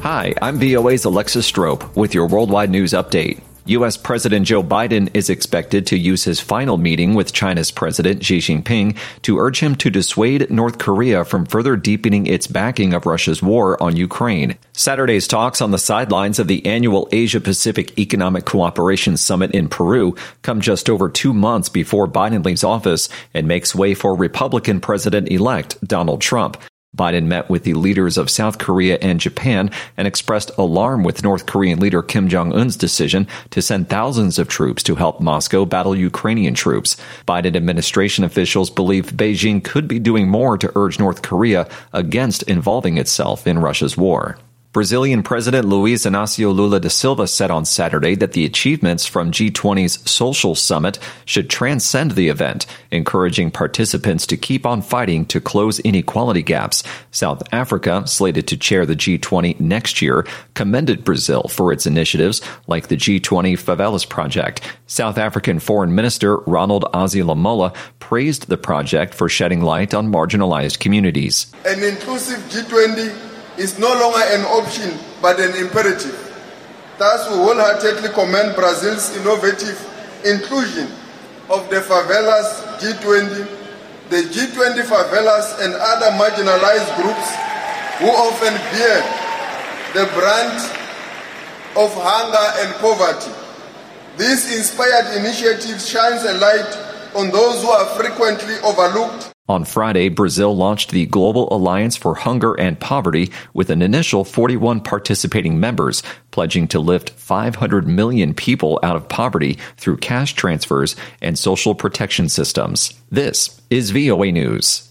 Hi, I'm VOA's Alexis Strope with your worldwide news update. U.S. President Joe Biden is expected to use his final meeting with China's President Xi Jinping to urge him to dissuade North Korea from further deepening its backing of Russia's war on Ukraine. Saturday's talks on the sidelines of the annual Asia-Pacific Economic Cooperation Summit in Peru come just over 2 months before Biden leaves office and makes way for Republican President-elect Donald Trump. Biden met with the leaders of South Korea and Japan and expressed alarm with North Korean leader Kim Jong-un's decision to send thousands of troops to help Moscow battle Ukrainian troops. Biden administration officials believe Beijing could be doing more to urge North Korea against involving itself in Russia's war. Brazilian President Luiz Inácio Lula da Silva said on Saturday that the achievements from G20's Social Summit should transcend the event, encouraging participants to keep on fighting to close inequality gaps. South Africa, slated to chair the G20 next year, commended Brazil for its initiatives like the G20 Favelas Project. South African Foreign Minister Ronald Azilamola praised the project for shedding light on marginalized communities. An inclusive G20 is no longer an option but an imperative. Thus, we wholeheartedly commend Brazil's innovative inclusion of the Favelas G20, the G20 Favelas and other marginalized groups who often bear the brunt of hunger and poverty. This inspired initiative shines a light on those who are frequently overlooked. On Friday, Brazil launched the Global Alliance for Hunger and Poverty with an initial 41 participating members, pledging to lift 500 million people out of poverty through cash transfers and social protection systems. This is VOA News.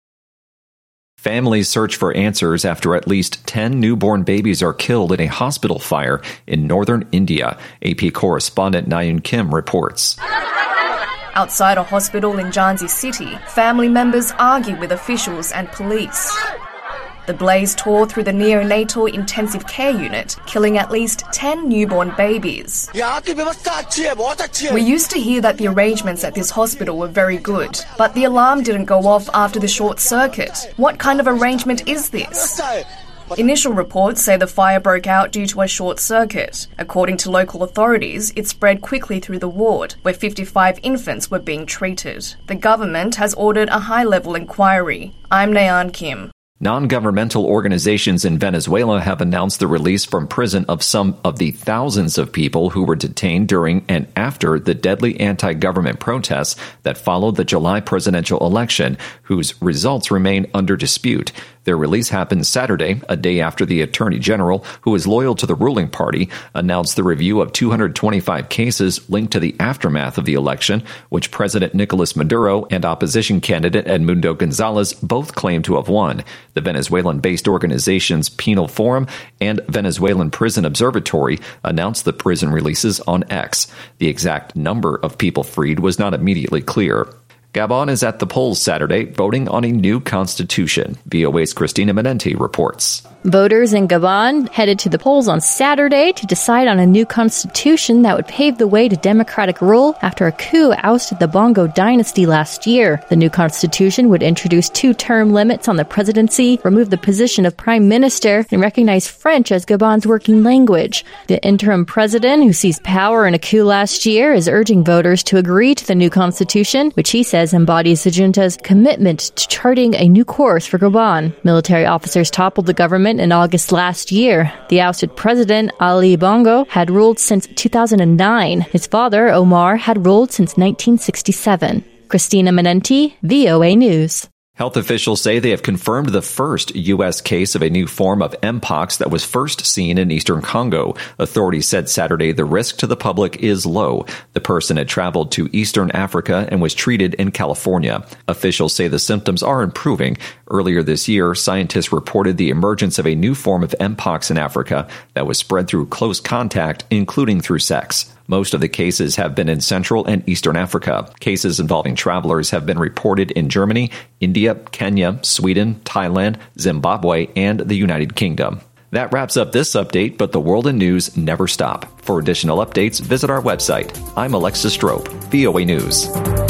Families search for answers after at least 10 newborn babies are killed in a hospital fire in northern India. AP correspondent Nayun Kim reports. Outside a hospital in Jhansi city, family members argue with officials and police. The blaze tore through the neonatal intensive care unit, killing at least 10 newborn babies. We used to hear that the arrangements at this hospital were very good, but the alarm didn't go off after the short circuit. What kind of arrangement is this? Initial reports say the fire broke out due to a short circuit. According to local authorities, it spread quickly through the ward, where 55 infants were being treated. The government has ordered a high-level inquiry. I'm Nayun Kim. Non-governmental organizations in Venezuela have announced the release from prison of some of the thousands of people who were detained during and after the deadly anti-government protests that followed the July presidential election, whose results remain under dispute. Their release happened Saturday, a day after the Attorney General, who is loyal to the ruling party, announced the review of 225 cases linked to the aftermath of the election, which President Nicolas Maduro and opposition candidate Edmundo Gonzalez both claim to have won. The Venezuelan-based organizations Penal Forum and Venezuelan Prison Observatory announced the prison releases on X. The exact number of people freed was not immediately clear. Gabon is at the polls Saturday, voting on a new constitution. VOA's Christina Menenti reports. Voters in Gabon headed to the polls on Saturday to decide on a new constitution that would pave the way to democratic rule after a coup ousted the Bongo dynasty last year. The new constitution would introduce 2-term limits on the presidency, remove the position of prime minister, and recognize French as Gabon's working language. The interim president, who seized power in a coup last year, is urging voters to agree to the new constitution, which he says embodies the junta's commitment to charting a new course for Gabon. Military officers toppled the government in August last year. The ousted president, Ali Bongo, had ruled since 2009. His father, Omar, had ruled since 1967. Christina Menenti, VOA News. Health officials say they have confirmed the first U.S. case of a new form of Mpox that was first seen in eastern Congo. Authorities said Saturday the risk to the public is low. The person had traveled to eastern Africa and was treated in California. Officials say the symptoms are improving. Earlier this year, scientists reported the emergence of a new form of Mpox in Africa that was spread through close contact, including through sex. Most of the cases have been in Central and Eastern Africa. Cases involving travelers have been reported in Germany, India, Kenya, Sweden, Thailand, Zimbabwe, and the United Kingdom. That wraps up this update, but the world and news never stop. For additional updates, visit our website. I'm Alexis Strope, VOA News.